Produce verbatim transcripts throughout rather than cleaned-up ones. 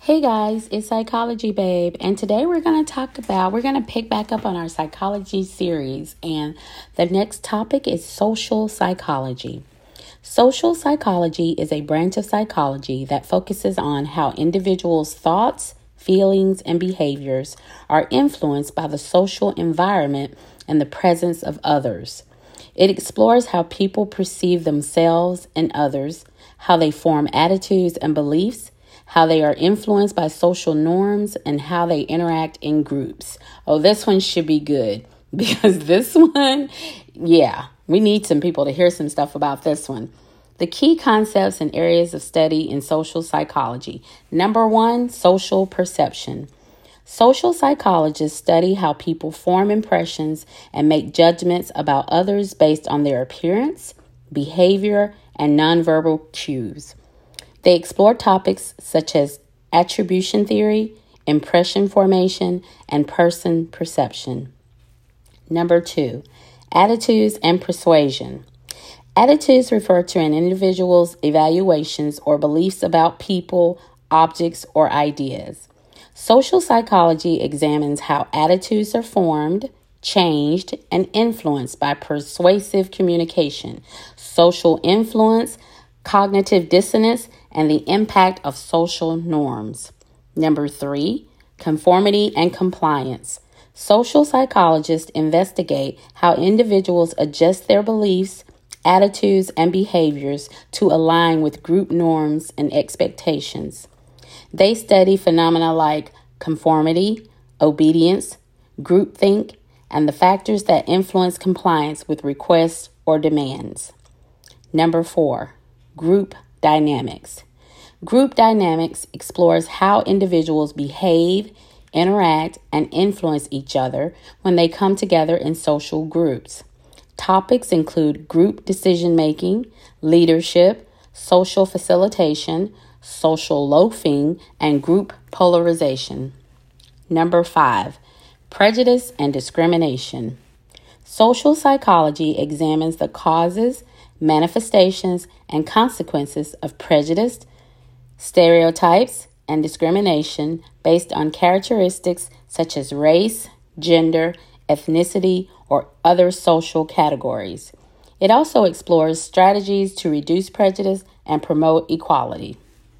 Hey guys, it's Psychology Babe, and today we're going to talk about, we're going to pick back up on our psychology series, and the next topic is social psychology. Social psychology is a branch of psychology that focuses on how individuals' thoughts, feelings, and behaviors are influenced by the social environment and the presence of others. It explores how people perceive themselves and others, how they form attitudes and beliefs, how they are influenced by social norms, and how they interact in groups. Oh, this one should be good because this one, yeah, we need some people to hear some stuff about this one. The key concepts and areas of study in social psychology. Number one, social perception. Social psychologists study how people form impressions and make judgments about others based on their appearance, behavior, and nonverbal cues. They explore topics such as attribution theory, impression formation, and person perception. Number two, attitudes and persuasion. Attitudes refer to an individual's evaluations or beliefs about people, objects, or ideas. Social psychology examines how attitudes are formed, changed, and influenced by persuasive communication, social influence, cognitive dissonance, and the impact of social norms. Number three, conformity and compliance. Social psychologists investigate how individuals adjust their beliefs, attitudes, and behaviors to align with group norms and expectations. They study phenomena like conformity, obedience, groupthink, and the factors that influence compliance with requests or demands. Number four, group dynamics. Group dynamics explores how individuals behave, interact, and influence each other when they come together in social groups. Topics include group decision-making, leadership, social facilitation, social loafing, and group polarization. Number five, prejudice and discrimination. Social psychology examines the causes, manifestations, and consequences of prejudice, stereotypes, and discrimination based on characteristics such as race, gender, ethnicity, or other social categories. It also explores strategies to reduce prejudice and promote equality.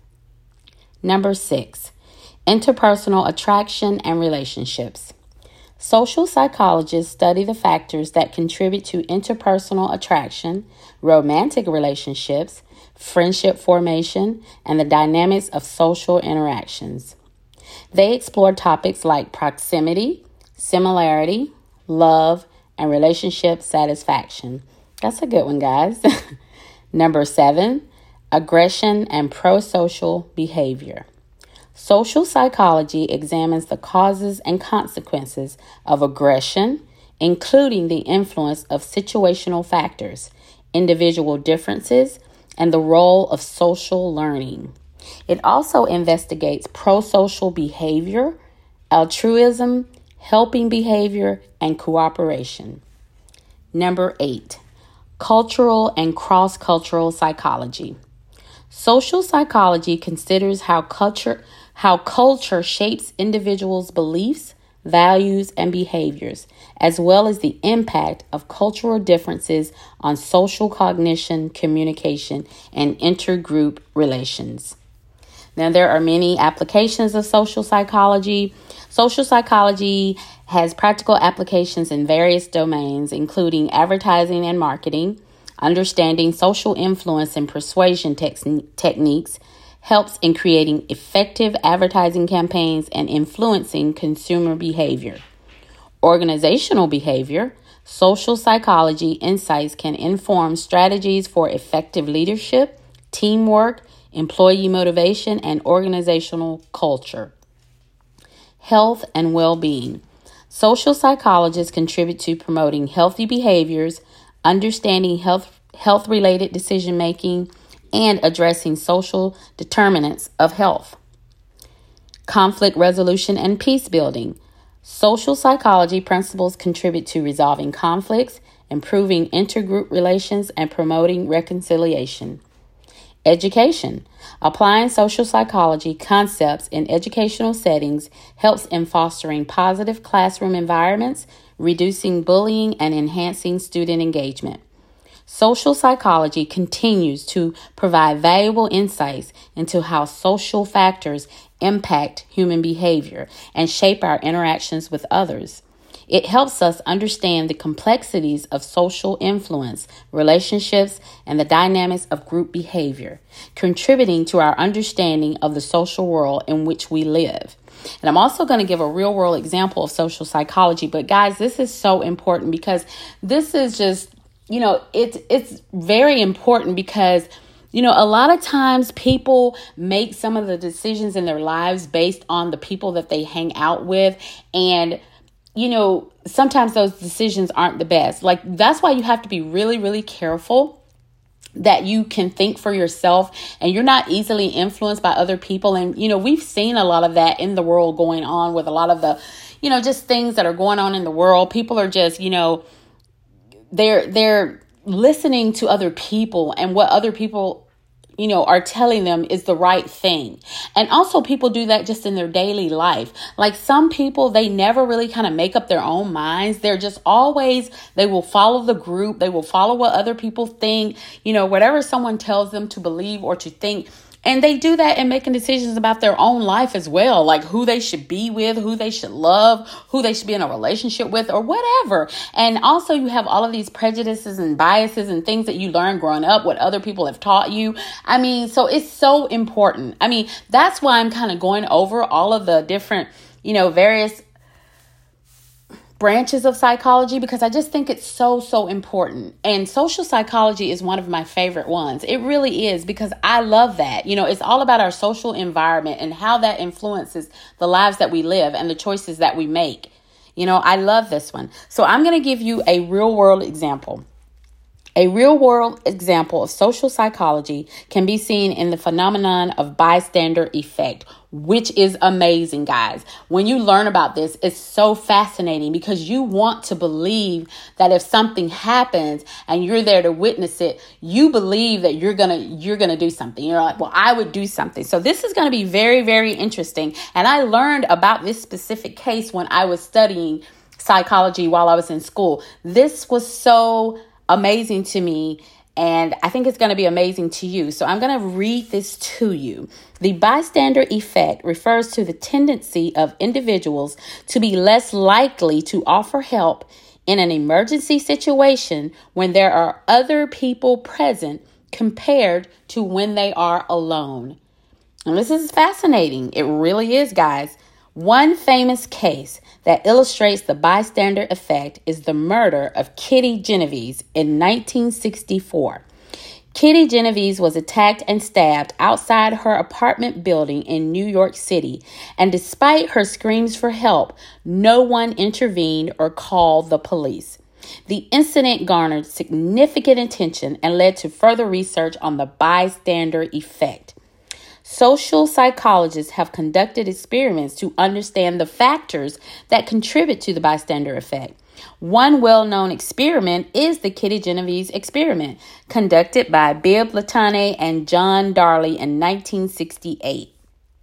Number six, interpersonal attraction and relationships. Social psychologists study the factors that contribute to interpersonal attraction, romantic relationships, friendship formation, and the dynamics of social interactions. They explore topics like proximity, similarity, love, and relationship satisfaction. That's a good one, guys. Number seven, aggression and prosocial behavior. Social psychology examines the causes and consequences of aggression, including the influence of situational factors, individual differences, and the role of social learning. It also investigates prosocial behavior, altruism, helping behavior, and cooperation. Number eight, cultural and cross-cultural psychology. Social psychology considers how culture how culture shapes individuals' beliefs, values, and behaviors, as well as the impact of cultural differences on social cognition, communication, and intergroup relations. Now, there are many applications of social psychology. Social psychology has practical applications in various domains, including advertising and marketing. Understanding social influence and persuasion tex- techniques helps in creating effective advertising campaigns and influencing consumer behavior. Organizational behavior, social psychology insights can inform strategies for effective leadership, teamwork, employee motivation, and organizational culture. Health and well-being. Social psychologists contribute to promoting healthy behaviors, understanding health health-related decision-making, and addressing social determinants of health. Conflict resolution and peace building. Social psychology principles contribute to resolving conflicts, improving intergroup relations, and promoting reconciliation. Education. Applying social psychology concepts in educational settings helps in fostering positive classroom environments, reducing bullying, and enhancing student engagement. Social psychology continues to provide valuable insights into how social factors impact human behavior and shape our interactions with others. It helps us understand the complexities of social influence, relationships, and the dynamics of group behavior, contributing to our understanding of the social world in which we live. And I'm also going to give a real world example of social psychology. But guys, this is so important because this is just, you know, it's it's very important because, you know, a lot of times people make some of the decisions in their lives based on the people that they hang out with. And you know, sometimes those decisions aren't the best. Like, that's why you have to be really, really careful that you can think for yourself and you're not easily influenced by other people. And, you know, we've seen a lot of that in the world going on with a lot of the, you know, just things that are going on in the world. People are just, you know, they're, they're listening to other people and what other people you know, are telling them is the right thing. And also people do that just in their daily life. Like some people, they never really kind of make up their own minds. They're just always, they will follow the group. They will follow what other people think, you know, whatever someone tells them to believe or to think. And they do that in making decisions about their own life as well, like who they should be with, who they should love, who they should be in a relationship with, or whatever. And also you have all of these prejudices and biases and things that you learn growing up, what other people have taught you. I mean, so it's so important. I mean, that's why I'm kind of going over all of the different, you know, various branches of psychology, because I just think it's so, so important. And social psychology is one of my favorite ones. It really is, because I love that. You know, it's all about our social environment and how that influences the lives that we live and the choices that we make. You know, I love this one. So I'm going to give you a real world example. A real world example of social psychology can be seen in the phenomenon of bystander effect, which is amazing, guys. When you learn about this, it's so fascinating because you want to believe that if something happens and you're there to witness it, you believe that you're going to you're going to do something. You're like, well, I would do something. So this is going to be very, very interesting. And I learned about this specific case when I was studying psychology while I was in school. This was so amazing to me, and I think it's going to be amazing to you. So I'm going to read this to you. The bystander effect refers to the tendency of individuals to be less likely to offer help in an emergency situation when there are other people present compared to when they are alone. And this is fascinating. It really is, guys. One famous case that illustrates the bystander effect is the murder of Kitty Genovese in nineteen sixty-four. Kitty Genovese was attacked and stabbed outside her apartment building in New York City, and despite her screams for help, no one intervened or called the police. The incident garnered significant attention and led to further research on the bystander effect. Social psychologists have conducted experiments to understand the factors that contribute to the bystander effect. One well-known experiment is the Kitty Genovese experiment, conducted by Bibb Latané and John Darley in nineteen sixty-eight.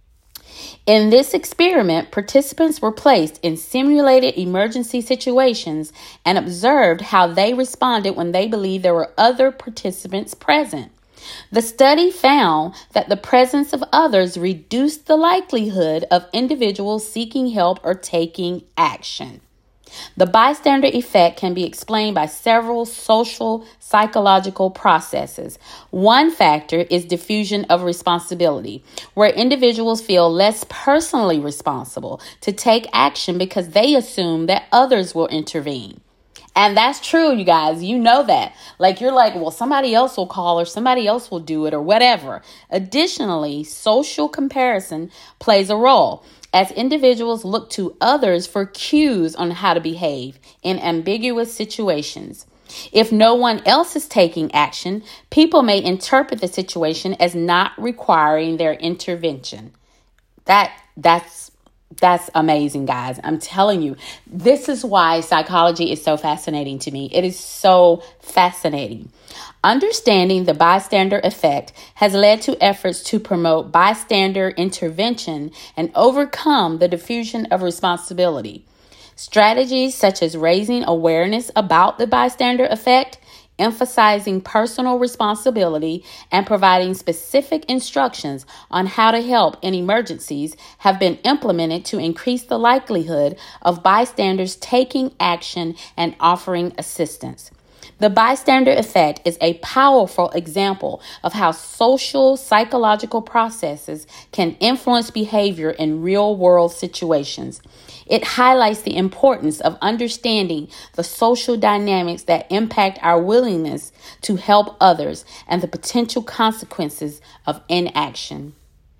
In this experiment, participants were placed in simulated emergency situations and observed how they responded when they believed there were other participants present. The study found that the presence of others reduced the likelihood of individuals seeking help or taking action. The bystander effect can be explained by several social psychological processes. One factor is diffusion of responsibility, where individuals feel less personally responsible to take action because they assume that others will intervene. And that's true, you guys. You know that. Like, you're like, well, somebody else will call or somebody else will do it or whatever. Additionally, social comparison plays a role as individuals look to others for cues on how to behave in ambiguous situations. If no one else is taking action, people may interpret the situation as not requiring their intervention. That that's That's amazing, guys. I'm telling you, this is why psychology is so fascinating to me. It is so fascinating. Understanding the bystander effect has led to efforts to promote bystander intervention and overcome the diffusion of responsibility. Strategies such as raising awareness about the bystander effect, emphasizing personal responsibility, and providing specific instructions on how to help in emergencies have been implemented to increase the likelihood of bystanders taking action and offering assistance. The bystander effect is a powerful example of how social psychological processes can influence behavior in real-world situations. It highlights the importance of understanding the social dynamics that impact our willingness to help others and the potential consequences of inaction.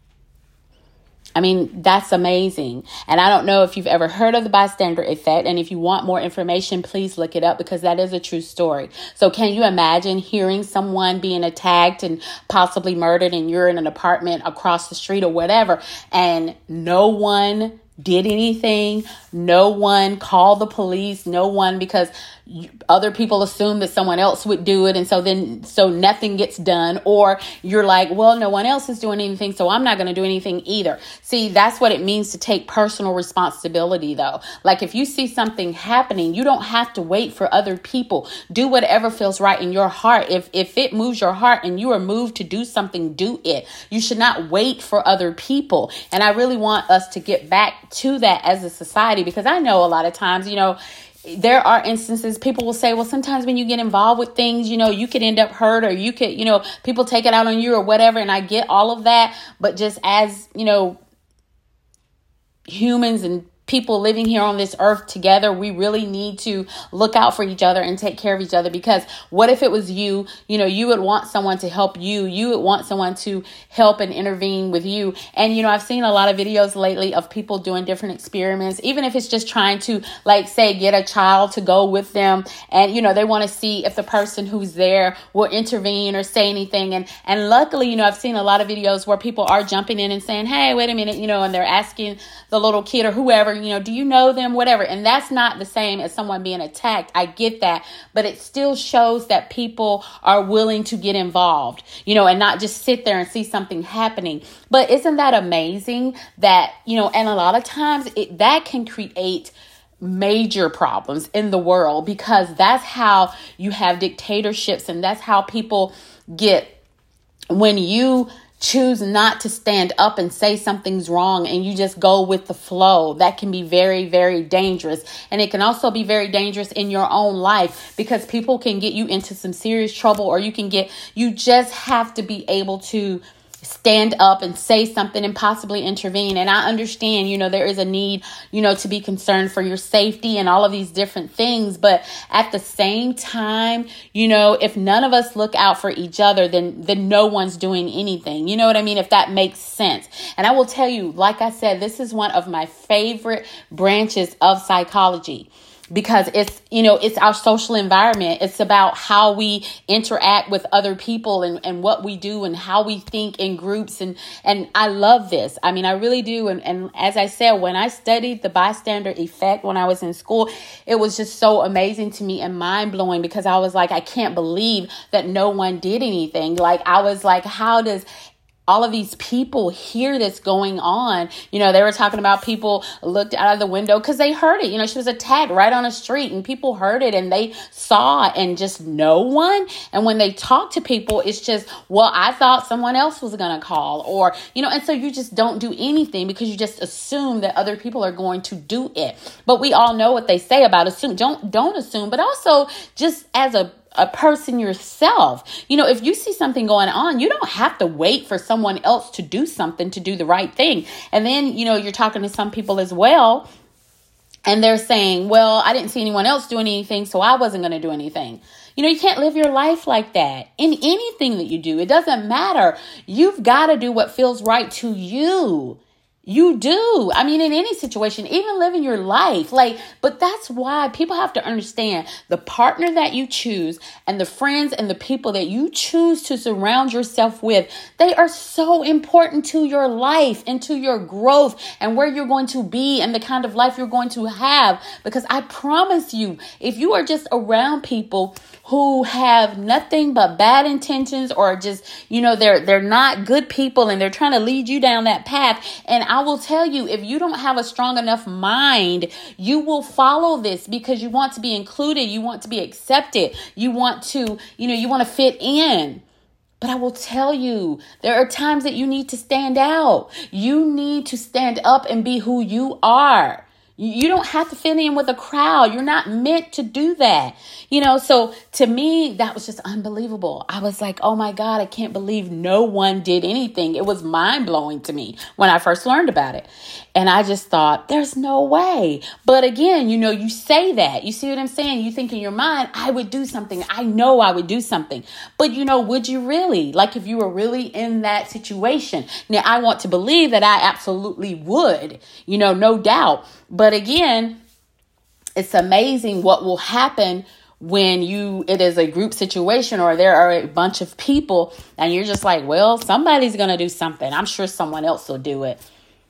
I mean, that's amazing. And I don't know if you've ever heard of the bystander effect. And if you want more information, please look it up, because that is a true story. So can you imagine hearing someone being attacked and possibly murdered, and you're in an apartment across the street or whatever, and no one did anything? No one called the police, no one, because other people assume that someone else would do it. And so then, so nothing gets done. Or you're like, well, no one else is doing anything, so I'm not going to do anything either. See, that's what it means to take personal responsibility, though. Like, if you see something happening, you don't have to wait for other people. Do whatever feels right in your heart. If, if it moves your heart and you are moved to do something, do it. You should not wait for other people. And I really want us to get back to that as a society, because I know a lot of times, you know, there are instances people will say, well, sometimes when you get involved with things, you know, you could end up hurt, or you could, you know, people take it out on you or whatever. And I get all of that. But just as, you know, humans and people living here on this earth together, we really need to look out for each other and take care of each other. Because what if it was you, you know, you would want someone to help you. You would want someone to help and intervene with you. And, you know, I've seen a lot of videos lately of people doing different experiments, even if it's just trying to, like, say, get a child to go with them. And, you know, they want to see if the person who's there will intervene or say anything. And, and luckily, you know, I've seen a lot of videos where people are jumping in and saying, hey, wait a minute, you know, and they're asking the little kid or whoever, you know, do you know them, whatever. And that's not the same as someone being attacked. I get that. But it still shows that people are willing to get involved, you know, and not just sit there and see something happening. But isn't that amazing that, you know, and a lot of times it, that can create major problems in the world, because that's how you have dictatorships, and that's how people get, when you choose not to stand up and say something's wrong and you just go with the flow. That can be very, very dangerous. And it can also be very dangerous in your own life, because people can get you into some serious trouble, or you can get, you just have to be able to stand up and say something and possibly intervene. And I understand, you know, there is a need, you know, to be concerned for your safety and all of these different things. But at the same time, you know, if none of us look out for each other, then, then no one's doing anything. You know what I mean? If that makes sense. And I will tell you, like I said, this is one of my favorite branches of psychology, because it's, you know, it's our social environment. It's about how we interact with other people, and, and what we do and how we think in groups. And, and I love this. I mean, I really do. And, and as I said, when I studied the bystander effect when I was in school, it was just so amazing to me and mind blowing, because I was like, I can't believe that no one did anything. Like, I was like, how does all of these people hear this going on? You know, they were talking about people looked out of the window because they heard it. You know, she was attacked right on the street, and people heard it and they saw it, and just no one. And when they talk to people, it's just, well, I thought someone else was going to call, or, you know, and so you just don't do anything because you just assume that other people are going to do it. But we all know what they say about assume. Don't, don't assume, but also just as a a person yourself. You know, if you see something going on, you don't have to wait for someone else to do something to do the right thing. And then, you know, you're talking to some people as well, and they're saying, well, I didn't see anyone else doing anything, so I wasn't going to do anything. You know, you can't live your life like that in anything that you do. It doesn't matter. You've got to do what feels right to you. You do. I mean, in any situation, even living your life. Like, but that's why people have to understand the partner that you choose and the friends and the people that you choose to surround yourself with. They are so important to your life and to your growth and where you're going to be and the kind of life you're going to have. Because I promise you, if you are just around people who have nothing but bad intentions, or just, you know, they're they're not good people and they're trying to lead you down that path. And I will tell you, if you don't have a strong enough mind, you will follow this because you want to be included. You want to be accepted. You want to, you know, you want to fit in. But I will tell you, there are times that you need to stand out. You need to stand up and be who you are. You don't have to fit in with a crowd. You're not meant to do that. You know, so to me, that was just unbelievable. I was like, oh my God, I can't believe no one did anything. It was mind blowing to me when I first learned about it. And I just thought, there's no way. But again, you know, you say that. You see what I'm saying? You think in your mind, I would do something. I know I would do something. But, you know, would you really? Like if you were really in that situation. Now, I want to believe that I absolutely would, you know, no doubt. But again, it's amazing what will happen when you, it is a group situation or there are a bunch of people and you're just like, well, somebody's going to do something. I'm sure someone else will do it.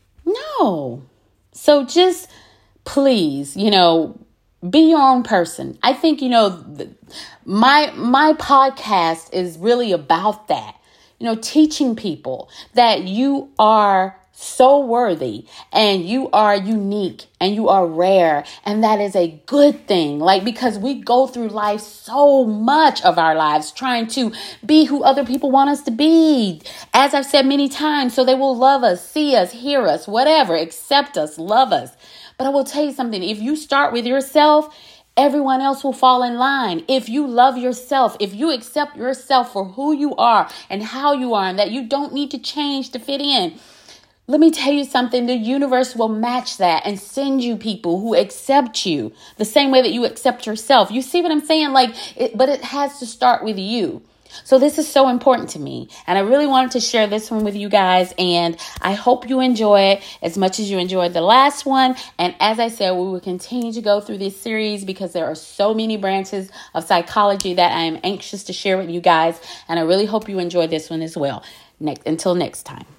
No. So just please, you know, be your own person. I think, you know, th- my, my podcast is really about that, you know, teaching people that you are so worthy and you are unique and you are rare. And that is a good thing. Like, because we go through life so much of our lives trying to be who other people want us to be. As I've said many times, so they will love us, see us, hear us, whatever, accept us, love us. But I will tell you something. If you start with yourself, everyone else will fall in line. If you love yourself, if you accept yourself for who you are and how you are, and that you don't need to change to fit in, let me tell you something. The universe will match that and send you people who accept you the same way that you accept yourself. You see what I'm saying? Like, it, but it has to start with you. So this is so important to me. And I really wanted to share this one with you guys. And I hope you enjoy it as much as you enjoyed the last one. And as I said, we will continue to go through this series because there are so many branches of psychology that I am anxious to share with you guys. And I really hope you enjoyed this one as well. Next, until next time.